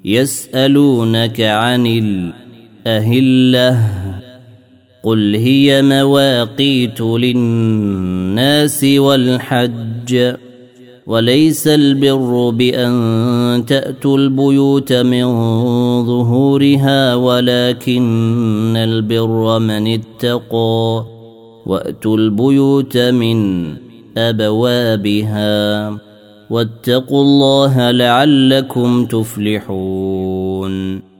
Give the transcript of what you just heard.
يسألونك عن الأهلة قل هي مواقيت للناس والحج وليس البر بأن تأتوا البيوت من ظهورها ولكن البر من اتقى وأتوا البيوت من أبوابها واتقوا الله لعلكم تفلحون.